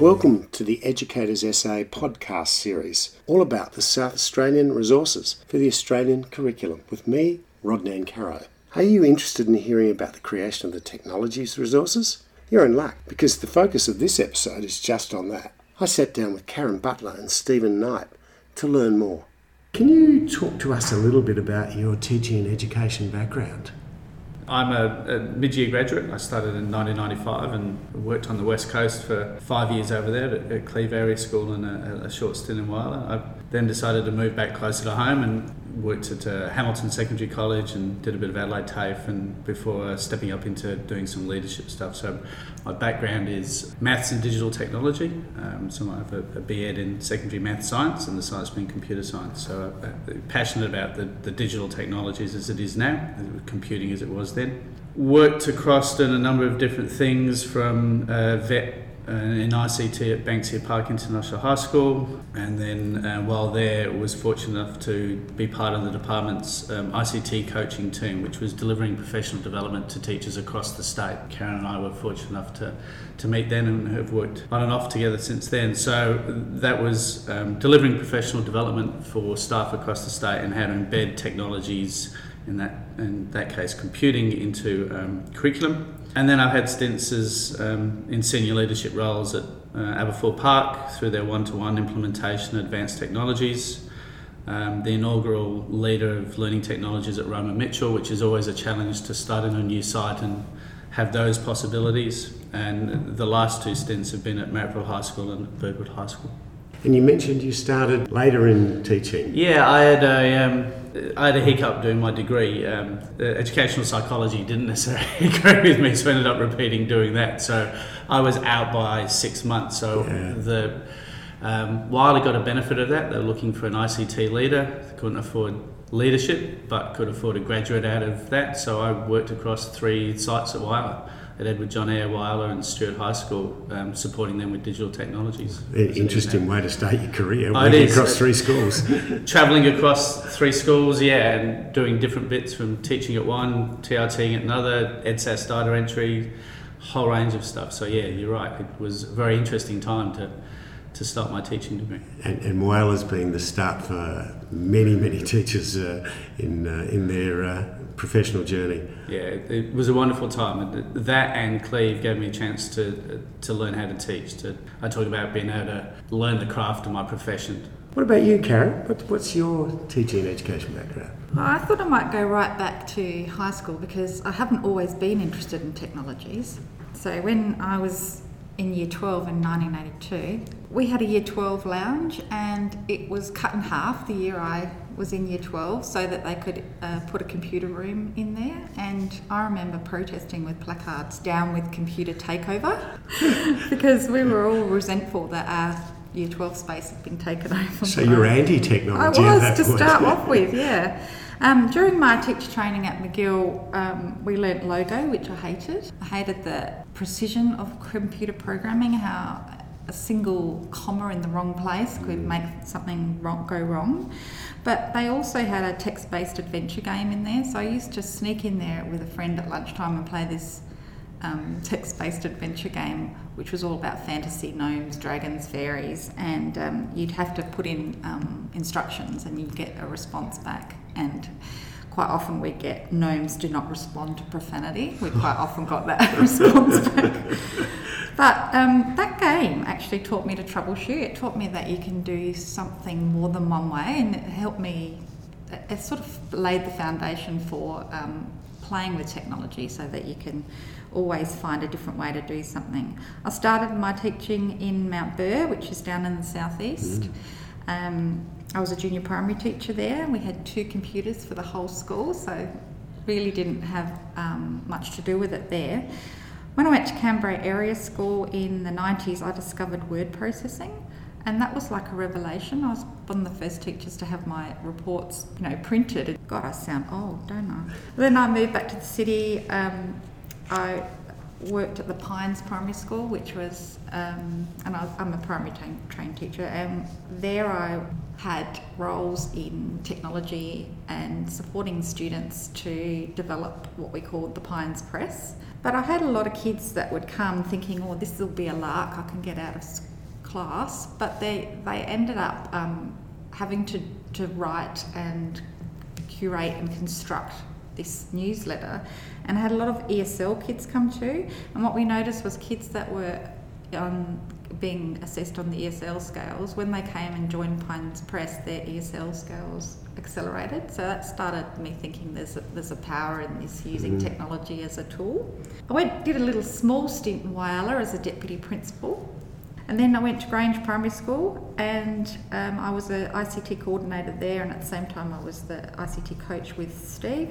Welcome to the Educators SA podcast series, all about the South Australian resources for the Australian curriculum, with me, Rodnan Caro. Are you interested in hearing about the creation of the technologies resources? You're in luck, because the focus of this episode is just on that. I sat down with Karen Butler and Stephen Knight to learn more. Can you talk to us a little bit about your teaching and education background? I'm a mid-year graduate. I started in 1995 and worked on the West Coast for 5 years over there at Cleve Area School and a short stint in Whyalla. I then decided to move back closer to home and worked at Hamilton Secondary College and did a bit of Adelaide TAFE and before stepping up into doing some leadership stuff. So my background is maths and digital technology. So I have a BEd in secondary math science and the science being computer science. So I'm passionate about the digital technologies as it is now, computing as it was then. Worked across in a number of different things from vet in ICT at Banksia Park International High School, and then while there was fortunate enough to be part of the department's ICT coaching team, which was delivering professional development to teachers across the state. Karen and I were fortunate enough to meet then and have worked on and off together since then. So that was delivering professional development for staff across the state and how to embed technologies, in that case computing, into curriculum. And then I've had stints as in senior leadership roles at Aberfoyle Park through their one-to-one implementation of advanced technologies. The inaugural leader of learning technologies at Roma Mitchell, which is always a challenge to start in a new site and have those possibilities. And the last two stints have been at Marrickville High School and at Birdwood High School. And you mentioned you started later in teaching. Yeah, I had a hiccup doing my degree. Educational psychology didn't necessarily agree with me, so I ended up doing that. So I was out by 6 months. So while I got a benefit of that, they were looking for an ICT leader. They couldn't afford leadership, but could afford a graduate out of that. So I worked across 3 sites at Whyalla, at Edward John Eyre, Whyalla and Stuart High School, supporting them with digital technologies. Interesting way to start your career, working across 3 schools. Travelling across 3 schools, and doing different bits, from teaching at one, TRTing at another, EdSAS data entry, whole range of stuff. So you're right, it was a very interesting time to start my teaching degree. And Whyalla's been the start for many teachers in their professional journey. Yeah, it was a wonderful time. That and Cleve gave me a chance to learn how to teach. I talk about being able to learn the craft of my profession. What about you, Karen? What's your teaching and education background? Well, I thought I might go right back to high school because I haven't always been interested in technologies. So when I was in Year 12 in 1982, we had a Year 12 lounge, and it was cut in half the year I was in Year 12 so that they could put a computer room in there. And I remember protesting with placards, "Down with computer takeover," because we were all resentful that our Year 12 space had been taken over. So you're anti-technology. I was, to start off with, yeah. During my teacher training at McGill, we learnt Logo, which I hated. I hated the precision of computer programming, how a single comma in the wrong place could make something go wrong. But they also had a text-based adventure game in there, so I used to sneak in there with a friend at lunchtime and play this text-based adventure game, which was all about fantasy, gnomes, dragons, fairies, and you'd have to put in instructions and you'd get a response back. And quite often we'd get, "Gnomes do not respond to profanity." We quite often got that response back. But that game actually taught me to troubleshoot. It taught me that you can do something more than one way, and it helped me, it sort of laid the foundation for playing with technology so that you can always find a different way to do something. I started my teaching in Mount Burr, which is down in the southeast. I was a junior primary teacher there. We had 2 computers for the whole school, so really didn't have much to do with it there. When I went to Canberra Area School in the 90s, I discovered word processing, and that was like a revelation. I was one of the first teachers to have my reports, printed. God, I sound old, don't I? Then I moved back to the city. I worked at the Pines Primary School, which was, and I'm a primary trained teacher, and there I had roles in technology and supporting students to develop what we called the Pines Press. But I had a lot of kids that would come thinking, "Oh, this will be a lark, I can get out of class, but they ended up having to write and curate and construct this newsletter, and had a lot of ESL kids come too. And what we noticed was kids that were being assessed on the ESL scales, when they came and joined Pines Press, their ESL scales accelerated. So that started me thinking there's a power in this, using technology as a tool. Did a little small stint in Whyalla as a deputy principal, and then I went to Grange Primary School, and I was an ICT coordinator there, and at the same time I was the ICT coach with Steve.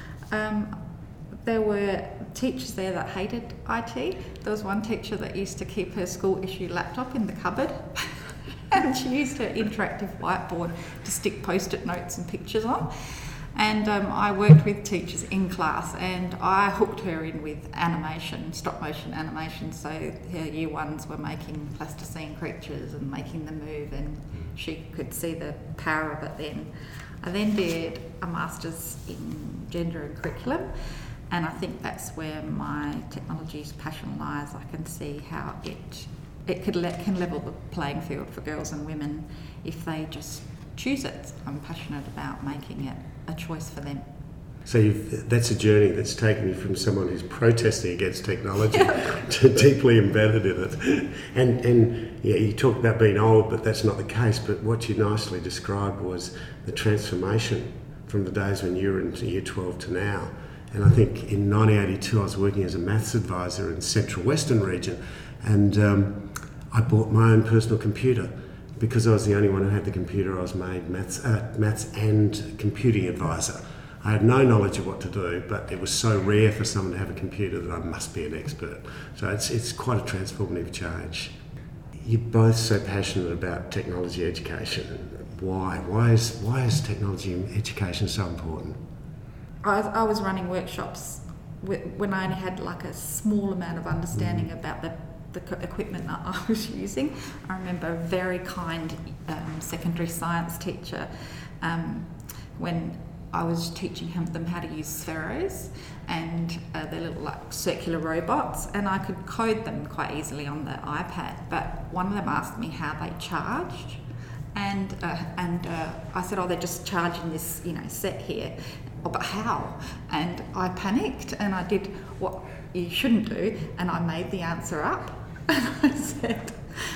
There were teachers there that hated IT. There was one teacher that used to keep her school-issue laptop in the cupboard and she used her interactive whiteboard to stick post-it notes and pictures on. And I worked with teachers in class, and I hooked her in with animation, stop-motion animation, so her year ones were making plasticine creatures and making them move, and she could see the power of it then. I then did a Masters in Gender and Curriculum, and I think that's where my technology's passion lies. I can see how it can level the playing field for girls and women if they just choose it. I'm passionate about making it a choice for them. So that's a journey that's taken you from someone who's protesting against technology to deeply embedded in it. And yeah, you talked about being old, but that's not the case. But what you nicely described was the transformation from the days when you were in year 12 to now. And I think in 1982 I was working as a maths advisor in the Central Western region, and I bought my own personal computer. Because I was the only one who had the computer, I was made maths and computing advisor. I had no knowledge of what to do, but it was so rare for someone to have a computer that I must be an expert. So it's quite a transformative change. You're both so passionate about technology education. Why? Why is technology education so important? I was running workshops when I only had like a small amount of understanding about the equipment that I was using. I remember a very kind secondary science teacher when I was teaching them how to use spheros and their little like circular robots, and I could code them quite easily on the iPad, but one of them asked me how they charged, and I said, they're just charging this set here. Oh, but how? And I panicked and I did what you shouldn't do, and I made the answer up. And I said,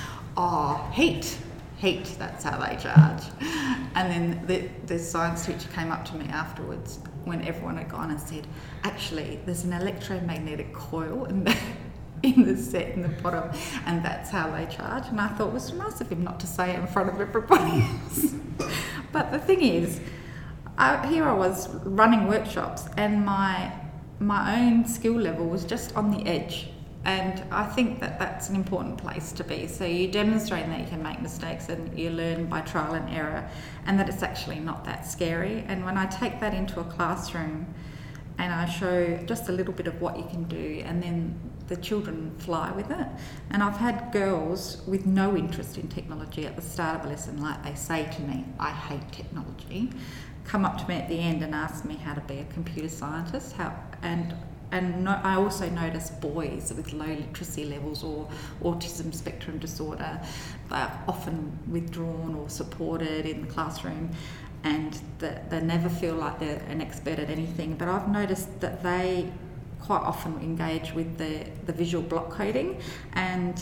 heat, that's how they charge. And then the science teacher came up to me afterwards when everyone had gone and said, actually, there's an electromagnetic coil in the set in the bottom, and that's how they charge. And I thought it was nice of him not to say it in front of everybody else. But the thing is, here I was running workshops, and my own skill level was just on the edge. And I think that that's an important place to be. So you demonstrate that you can make mistakes and you learn by trial and error, and that it's actually not that scary. And when I take that into a classroom and I show just a little bit of what you can do, and then the children fly with it. And I've had girls with no interest in technology at the start of a lesson, like they say to me, I hate technology, come up to me at the end and ask me how to be a computer scientist. I also notice boys with low literacy levels or autism spectrum disorder, they're often withdrawn or supported in the classroom, and that they never feel like they're an expert at anything. But I've noticed that they quite often engage with the visual block coding, and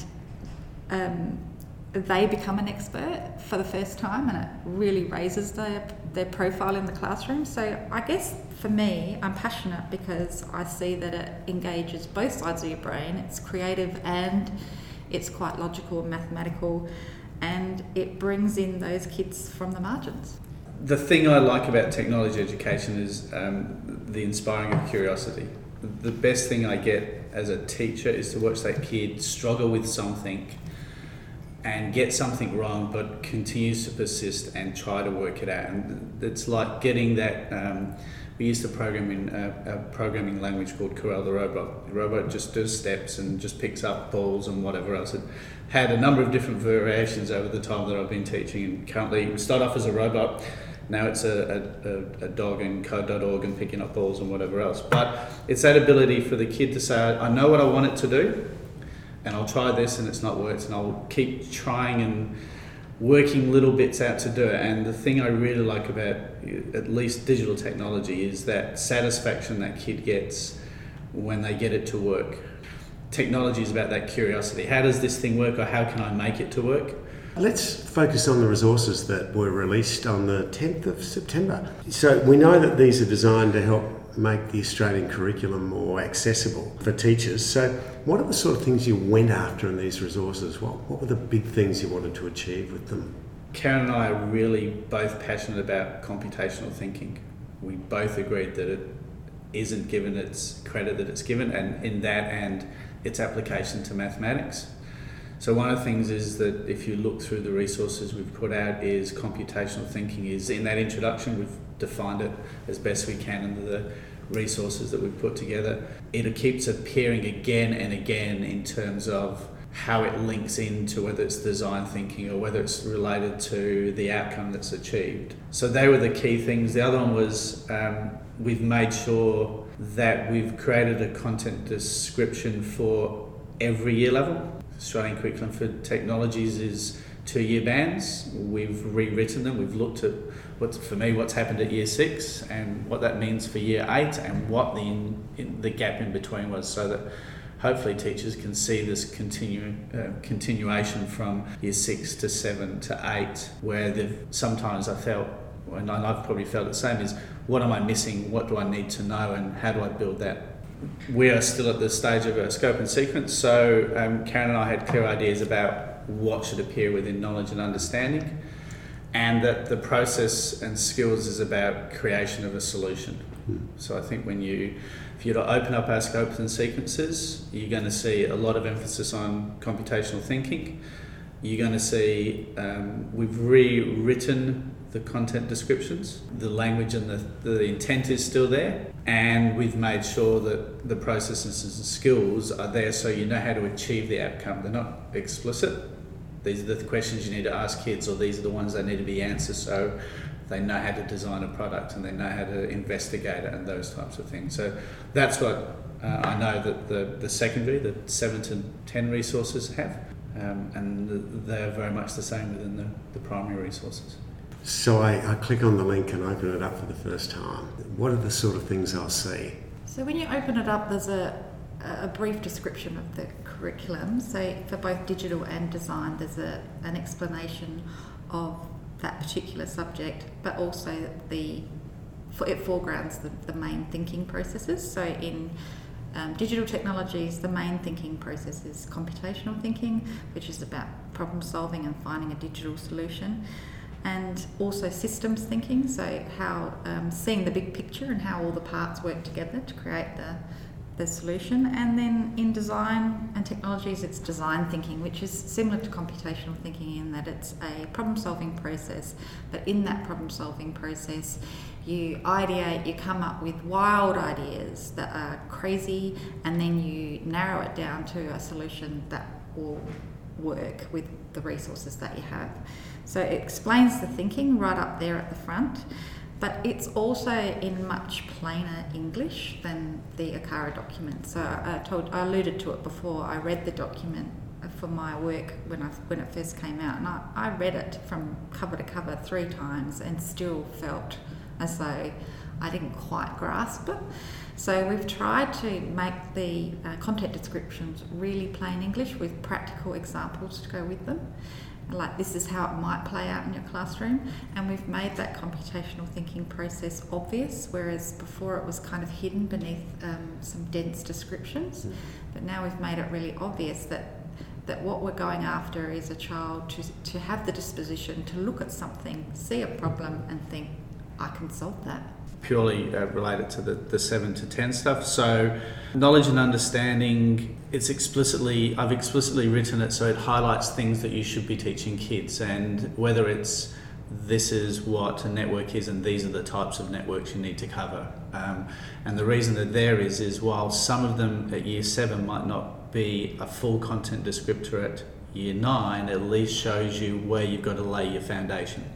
they become an expert for the first time, and it really raises their profile in the classroom. So I guess for me, I'm passionate because I see that it engages both sides of your brain. It's creative and it's quite logical and mathematical, and it brings in those kids from the margins. The thing I like about technology education is the inspiring of curiosity. The best thing I get as a teacher is to watch that kid struggle with something and get something wrong, but continues to persist and try to work it out. And it's like getting that. We used to program in a programming language called Corel the robot. The robot just does steps and just picks up balls and whatever else. It had a number of different variations over the time that I've been teaching, and currently we start off as a robot. Now it's a dog in code.org and picking up balls and whatever else. But it's that ability for the kid to say, I know what I want it to do, and I'll try this and it's not worked, and I'll keep trying and working little bits out to do it. And the thing I really like about at least digital technology is that satisfaction that kid gets when they get it to work. Technology is about that curiosity. How does this thing work, or how can I make it to work? Let's focus on the resources that were released on the 10th of September. So we know that these are designed to help make the Australian curriculum more accessible for teachers. So what are the sort of things you went after in these resources? What were the big things you wanted to achieve with them? Karen and I are really both passionate about computational thinking. We both agreed that it isn't given its credit that it's given, and in that and its application to mathematics. So one of the things is that if you look through the resources we've put out, is computational thinking is in that introduction. We've defined it as best we can under the resources that we've put together. It keeps appearing again and again in terms of how it links into whether it's design thinking or whether it's related to the outcome that's achieved. So they were the key things. The other one was we've made sure that we've created a content description for every year level. Australian Curriculum for Technologies is 2-year bands. We've rewritten them. We've looked at what's happened at year 6 and what that means for year 8 and what the gap in between was, so that hopefully teachers can see this continuation from year 6 to 7 to 8, where sometimes I felt, and I've probably felt the same, is what am I missing? What do I need to know, and how do I build that? We are still at the stage of a scope and sequence, so Karen and I had clear ideas about what should appear within knowledge and understanding, and that the process and skills is about creation of a solution. So I think if you're to open up our scopes and sequences, you're going to see a lot of emphasis on computational thinking. You're going to see we've rewritten the content descriptions. The language and the intent is still there, and we've made sure that the processes and skills are there so you know how to achieve the outcome. They're not explicit. These are the questions you need to ask kids, or these are the ones that need to be answered so they know how to design a product and they know how to investigate it and those types of things. So that's what I know that the secondary, the 7 to 10 resources have, and they're very much the same within the primary resources. So I click on the link and open it up for the first time. What are the sort of things I'll see? So when you open it up, there's a brief description of the curriculum. So for both digital and design, there's an explanation of that particular subject, but also it foregrounds the main thinking processes. So in digital technologies, the main thinking process is computational thinking, which is about problem solving and finding a digital solution. And also systems thinking, so how seeing the big picture and how all the parts work together to create the solution. And then in design and technologies, it's design thinking, which is similar to computational thinking in that it's a problem-solving process. But in that problem-solving process, you ideate, you come up with wild ideas that are crazy, and then you narrow it down to a solution that will work with the resources that you have. So it explains the thinking right up there at the front, but it's also in much plainer English than the ACARA document. So I alluded to it before. I read the document for my work when it first came out, and I read it from cover to cover 3 times and still felt as though I didn't quite grasp it. So we've tried to make the content descriptions really plain English with practical examples to go with them. Like, this is how it might play out in your classroom, and we've made that computational thinking process obvious, whereas before it was kind of hidden beneath some dense descriptions. But now we've made it really obvious that what we're going after is a child to have the disposition to look at something, see a problem and think, I can solve that. Purely related to the 7 to 10 stuff. So knowledge and understanding, I've explicitly written it so it highlights things that you should be teaching kids, and whether it's this is what a network is and these are the types of networks you need to cover. And the reason that there is while some of them at year 7 might not be a full content descriptor at year 9, at least shows you where you've got to lay your foundation.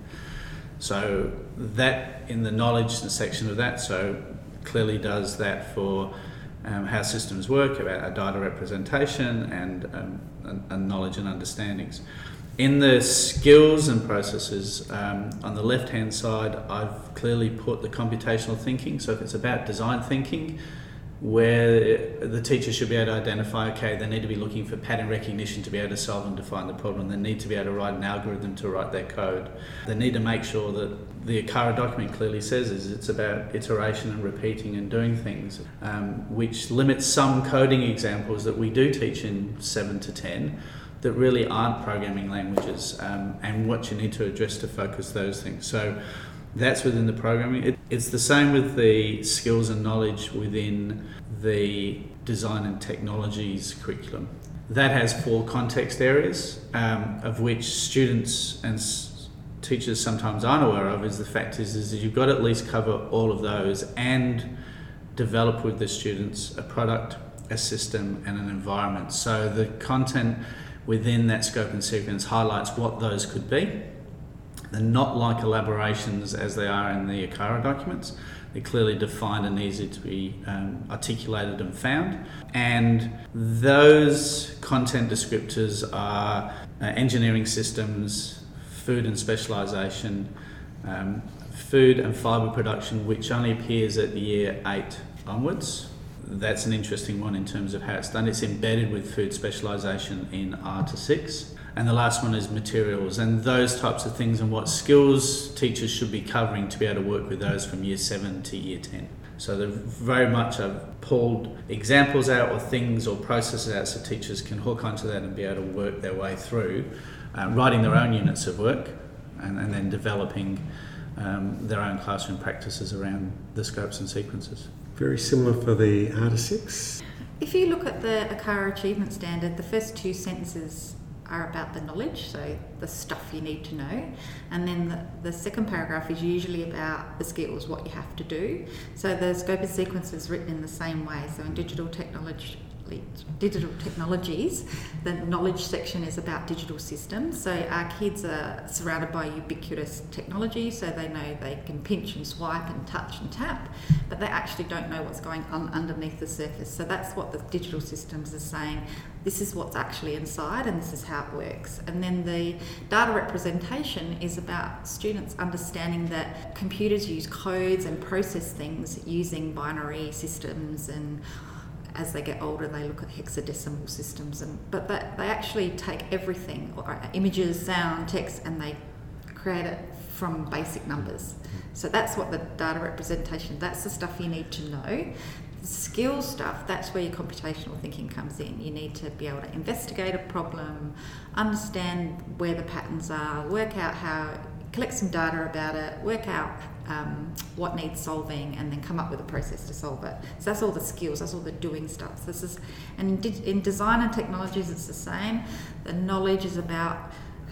So that in the knowledge section of that, so clearly does that for how systems work, about our data representation, and knowledge and understandings. In the skills and processes, on the left-hand side, I've clearly put the computational thinking. So if it's about design thinking, where the teacher should be able to identify, okay, they need to be looking for pattern recognition to be able to solve and define the problem. They need to be able to write an algorithm to write their code. They need to make sure that the ACARA document clearly says is it's about iteration and repeating and doing things, which limits some coding examples that we do teach in 7 to 10 that really aren't programming languages, and what you need to address to focus those things. So that's within the programming. It's the same with the skills and knowledge within the design and technologies curriculum. That has 4 context areas, of which students and teachers sometimes aren't aware of. Is the fact is that you've got to at least cover all of those and develop with the students a product, a system, and an environment. So the content within that scope and sequence highlights what those could be. They're not like elaborations as they are in the ACARA documents. They're clearly defined and easy to be articulated and found. And those content descriptors are engineering systems, food and specialisation, food and fibre production, which only appears at year 8 onwards. That's an interesting one in terms of how it's done. It's embedded with food specialisation in R to 6. And the last one is materials and those types of things, and what skills teachers should be covering to be able to work with those from year 7 to year 10. So they're very much pulled examples out or things or processes out so teachers can hook onto that and be able to work their way through, writing their own units of work and then developing their own classroom practices around the scopes and sequences. Very similar for the R to 6. If you look at the ACARA Achievement Standard, the first 2 sentences are about the knowledge, so the stuff you need to know, and then the second paragraph is usually about the skills, what you have to do. So the scope and sequence is written in the same way. So in digital technologies, the knowledge section is about digital systems. So our kids are surrounded by ubiquitous technology, so they know they can pinch and swipe and touch and tap, but they actually don't know what's going on underneath the surface. So that's what the digital systems are saying. This is what's actually inside and this is how it works. And then the data representation is about students understanding that computers use codes and process things using binary systems, and as they get older they look at hexadecimal systems, but they actually take everything, or images, sound, text, and they create it from basic numbers. So that's what the data representation, that's the stuff you need to know. The skill stuff, that's where your computational thinking comes in. You need to be able to investigate a problem, understand where the patterns are, work out how, collect some data about it, work out what needs solving, and then come up with a process to solve it. So that's all the skills, that's all the doing stuff. And in design and technologies it's the same. The knowledge is about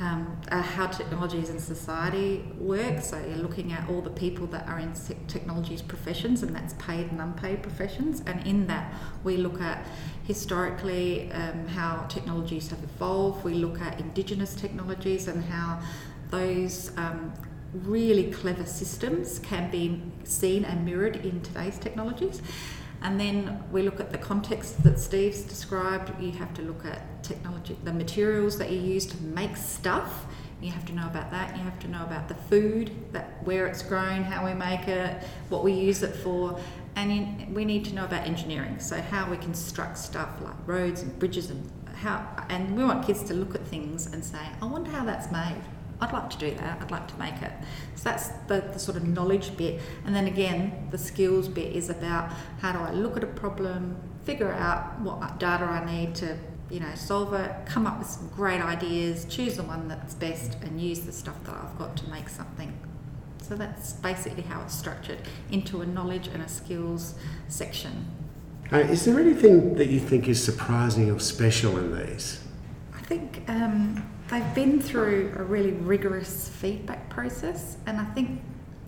how technologies in society work. So you're looking at all the people that are in technologies professions, and that's paid and unpaid professions. And in that, we look at historically how technologies have evolved. We look at Indigenous technologies and how those really clever systems can be seen and mirrored in today's technologies. And then we look at the context that Steve's described. You have to look at technology, the materials that you use to make stuff. You have to know about that. You have to know about the food, where it's grown, how we make it, what we use it for. And we need to know about engineering, so how we construct stuff like roads and bridges, and we want kids to look at things and say, I wonder how that's made. I'd like to do that, I'd like to make it. So that's the sort of knowledge bit. And then again, the skills bit is about how do I look at a problem, figure out what data I need to solve it, come up with some great ideas, choose the one that's best, and use the stuff that I've got to make something. So that's basically how it's structured into a knowledge and a skills section. Is there anything that you think is surprising or special in these? I think they've been through a really rigorous feedback process, and I think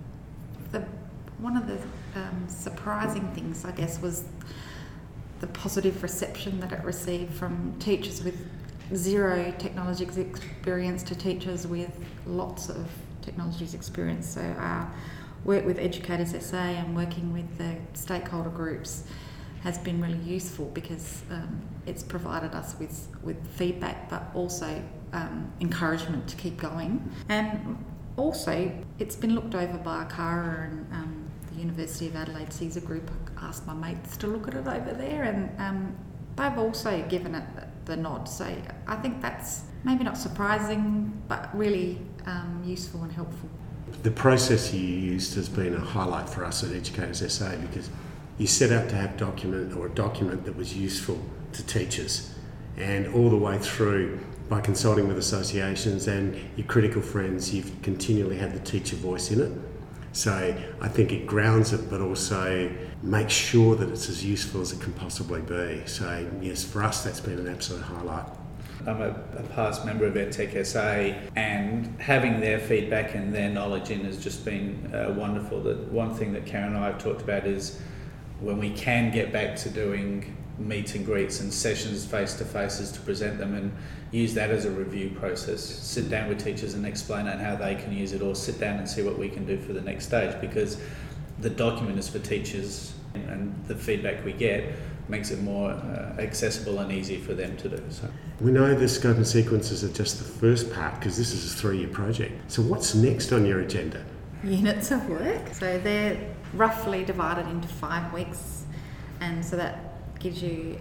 one of the surprising things, I guess, was the positive reception that it received from teachers with zero technologies experience to teachers with lots of technologies experience. So work with Educators SA and working with the stakeholder groups has been really useful because it's provided us with feedback, but also encouragement to keep going. And also, it's been looked over by ACARA and the University of Adelaide Caesar Group. I asked my mates to look at it over there, and they've also given it the nod. So I think that's maybe not surprising, but really useful and helpful. The process you used has been a highlight for us at Educators SA, because you set out to have a document that was useful to teachers, and all the way through, by consulting with associations and your critical friends, you've continually had the teacher voice in it. So I think it grounds it, but also makes sure that it's as useful as it can possibly be. So yes, for us that's been an absolute highlight. I'm a past member of EdTech SA, and having their feedback and their knowledge in has just been wonderful. The one thing that Karen and I have talked about is when we can get back to doing meet and greets and sessions face-to-face is to present them and use that as a review process. Sit down with teachers and explain it and how they can use it, or sit down and see what we can do for the next stage, because the document is for teachers and the feedback we get makes it more accessible and easy for them to do. So we know the scope and sequences are just the first part, because this is a 3-year project. So what's next on your agenda? Units of work. So they're roughly divided into 5 weeks, and so that gives you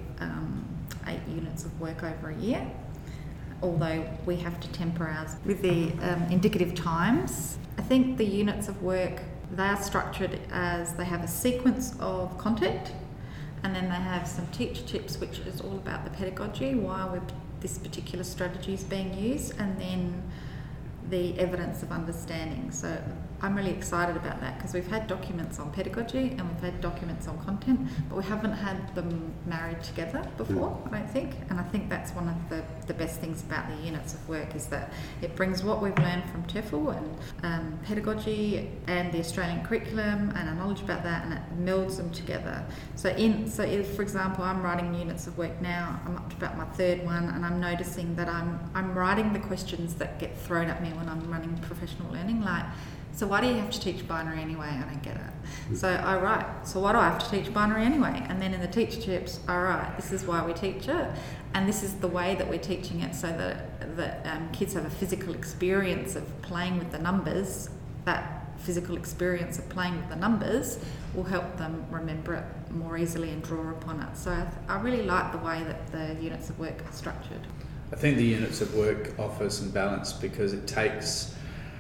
8 units of work over a year, although we have to temper ours with the indicative times. I think the units of work, they are structured as they have a sequence of content, and then they have some teacher tips, which is all about the pedagogy, why this particular strategy is being used, and then the evidence of understanding. So I'm really excited about that, because we've had documents on pedagogy and we've had documents on content, but we haven't had them married together before, I don't think. And I think that's one of the best things about the units of work, is that it brings what we've learned from TEFL and pedagogy and the Australian curriculum and our knowledge about that, and it melds them together. So if, for example, I'm writing units of work now, I'm up to about my 3rd one, and I'm noticing that I'm writing the questions that get thrown at me when I'm running professional learning, like, so why do you have to teach binary anyway? I don't get it. So I write, so why do I have to teach binary anyway? And then in the teacher tips, I write, this is why we teach it, and this is the way that we're teaching it, so that kids have a physical experience of playing with the numbers. That physical experience of playing with the numbers will help them remember it more easily and draw upon it. So I really like the way that the units of work are structured. I think the units of work offer some balance, because it takes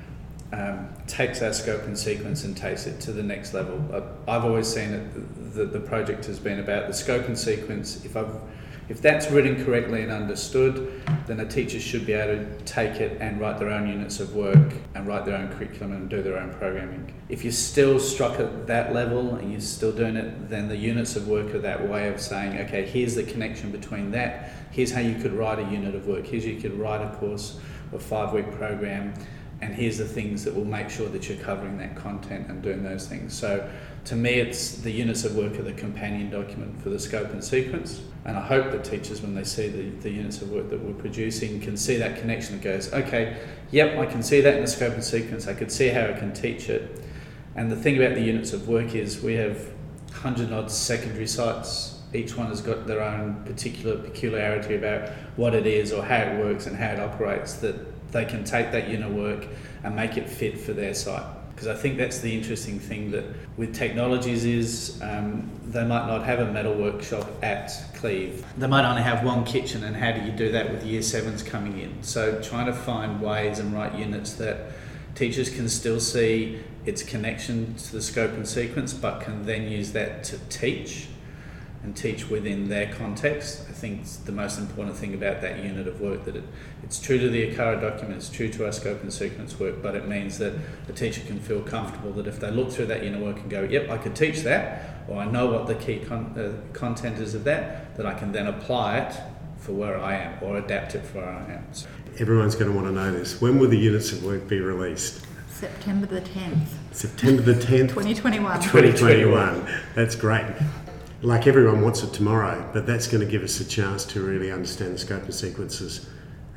our scope and sequence and takes it to the next level. I've always seen it, the project has been about the scope and sequence. If that's written correctly and understood, then a teacher should be able to take it and write their own units of work and write their own curriculum and do their own programming. If you're still stuck at that level and you're still doing it, then the units of work are that way of saying, okay, here's the connection between that, here's how you could write a unit of work, here's how you could write a course or 5-week program, and here's the things that will make sure that you're covering that content and doing those things. So to me, it's the units of work are the companion document for the scope and sequence. And I hope that teachers, when they see the units of work that we're producing, can see that connection that goes, okay, yep, I can see that in the scope and sequence. I could see how I can teach it. And the thing about the units of work is we have 100-odd secondary sites. Each one has got their own particular peculiarity about what it is or how it works and how it operates, that they can take that unit of work and make it fit for their site. Because I think that's the interesting thing that with technologies is they might not have a metal workshop at Cleve. They might only have one kitchen, and how do you do that with year 7s coming in? So trying to find ways and write units that teachers can still see its connection to the scope and sequence, but can then use that to teach and teach within their context. I think it's the most important thing about that unit of work, that it's true to the ACARA document, it's true to our scope and sequence work, but it means that the teacher can feel comfortable that if they look through that unit of work and go, yep, I could teach that, or I know what the key content is of that I can then apply it for where I am, or adapt it for where I am. So Everyone's going to want to know this. When will the units of work be released? September the 10th. September the 10th? 2021. 2021. That's great. Like, everyone wants it tomorrow, but that's going to give us a chance to really understand the scope and sequences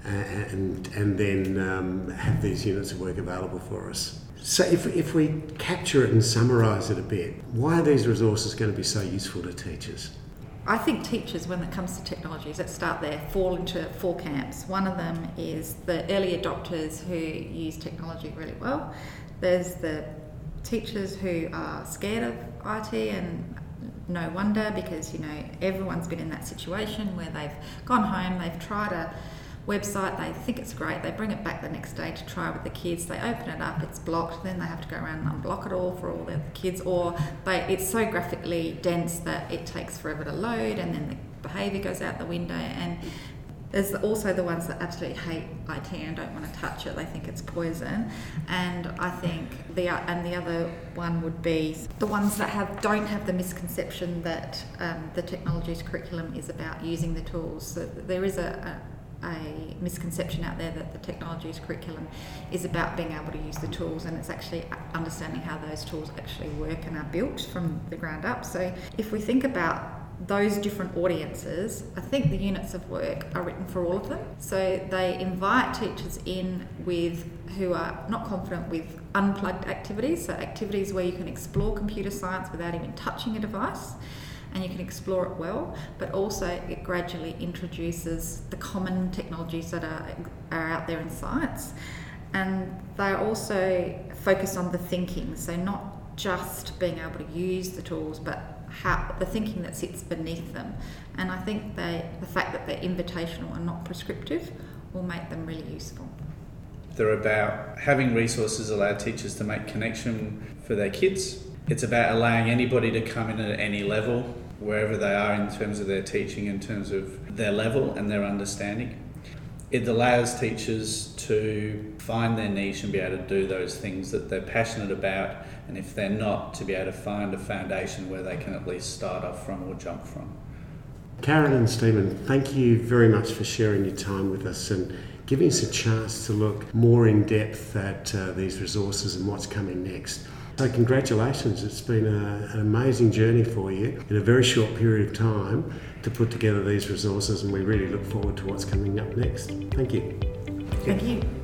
and then have these units of work available for us. So if we capture it and summarise it a bit, why are these resources going to be so useful to teachers? I think teachers, when it comes to technologies, let's start there, fall into 4 camps. One of them is the early adopters who use technology really well. There's the teachers who are scared of IT, and no wonder, because everyone's been in that situation where they've gone home, they've tried a website, they think it's great, they bring it back the next day to try with the kids, they open it up, it's blocked, then they have to go around and unblock it all for all the kids, or it's so graphically dense that it takes forever to load, and then the behaviour goes out the window. And there's also the ones that absolutely hate IT and don't want to touch it, they think it's poison. And I think the other one would be the ones that don't have the misconception that the technology's curriculum is about using the tools. So there is a misconception out there that the technology's curriculum is about being able to use the tools, and it's actually understanding how those tools actually work and are built from the ground up. So if we think about those different audiences, I think the units of work are written for all of them. So they invite teachers in who are not confident with unplugged activities, so activities where you can explore computer science without even touching a device, and you can explore it well, but also it gradually introduces the common technologies that are out there in science. And they're also focused on the thinking, so not just being able to use the tools, but the thinking that sits beneath them. And I think the fact that they're invitational and not prescriptive will make them really useful. They're about having resources allow teachers to make connection for their kids. It's about allowing anybody to come in at any level, wherever they are in terms of their teaching, in terms of their level and their understanding. It allows teachers to find their niche and be able to do those things that they're passionate about, and if they're not, to be able to find a foundation where they can at least start off from or jump from. Karen and Stephen, thank you very much for sharing your time with us and giving us a chance to look more in depth at these resources and what's coming next. So congratulations, it's been an amazing journey for you in a very short period of time to put together these resources, and we really look forward to what's coming up next. Thank you. Thank you.